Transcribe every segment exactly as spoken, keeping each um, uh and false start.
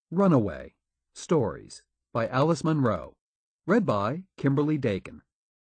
Runaway Stories by Alice Munro. Read by Kimberly Dakin.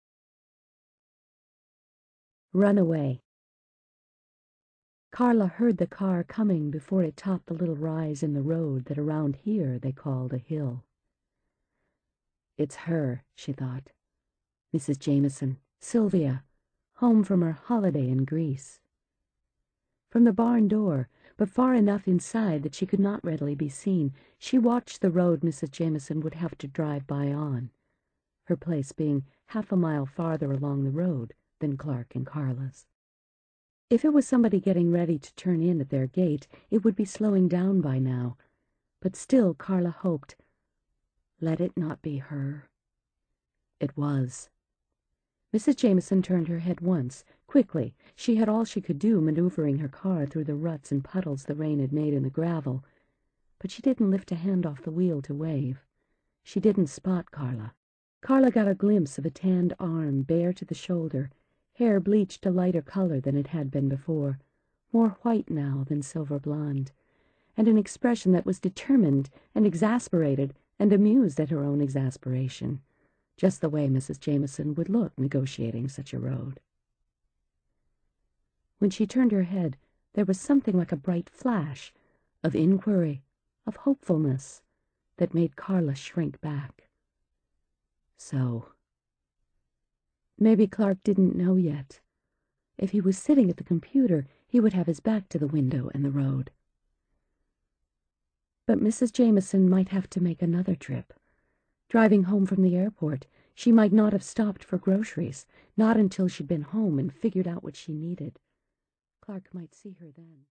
Runaway. Carla heard the car coming before it topped the little rise in the road that around here they called a hill. It's her, she thought. Missus Jameson, Sylvia, home from her holiday in Greece. From the barn door, but far enough inside that she could not readily be seen, she watched the road Missus Jameson would have to drive by on, her place being half a mile farther along the road than Clark and Carla's. If it was somebody getting ready to turn in at their gate, it would be slowing down by now, but still Carla hoped, let it not be her. It was. Missus Jameson turned her head once, quickly. She had all she could do maneuvering her car through the ruts and puddles the rain had made in the gravel, but she didn't lift a hand off the wheel to wave. She didn't spot Carla. Carla got a glimpse of a tanned arm bare to the shoulder, hair bleached a lighter color than it had been before, more white now than silver blonde, and an expression that was determined and exasperated and amused at her own exasperation, just the way Missus Jameson would look negotiating such a road. When she turned her head, there was something like a bright flash of inquiry, of hopefulness, that made Carla shrink back. So, maybe Clark didn't know yet. If he was sitting at the computer, he would have his back to the window and the road. But Missus Jameson might have to make another trip. Driving home from the airport, she might not have stopped for groceries, not until she'd been home and figured out what she needed. Clark might see her then.